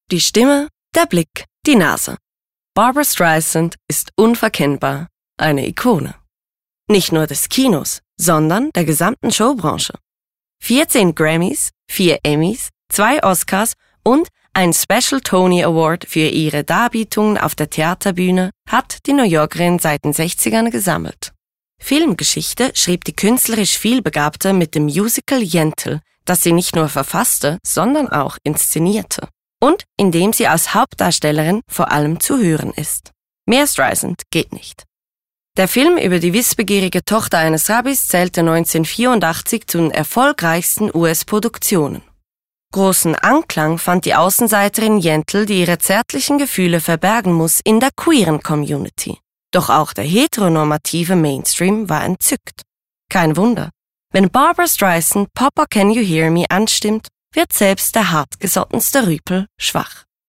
Die Stimme, der Blick, die Nase. Barbra Streisand ist unverkennbar eine Ikone. Nicht nur des Kinos, sondern der gesamten Showbranche. 14 Grammys, 4 Emmys, 2 Oscars und ein Special Tony Award für ihre Darbietungen auf der Theaterbühne hat die New Yorkerin seit den 60ern gesammelt. Filmgeschichte schrieb die künstlerisch Vielbegabte mit dem Musical Yentl, das sie nicht nur verfasste, sondern auch inszenierte. Und in dem sie als Hauptdarstellerin vor allem zu hören ist. Mehr Streisand geht nicht. Der Film über die wissbegierige Tochter eines Rabbis zählte 1984 zu den erfolgreichsten US-Produktionen. Großen Anklang fand die Außenseiterin Yentl, die ihre zärtlichen Gefühle verbergen muss, in der queeren Community. Doch auch der heteronormative Mainstream war entzückt. Kein Wunder. Wenn Barbra Streisand Papa Can You Hear Me anstimmt, wird selbst der hartgesottenste Rüpel schwach.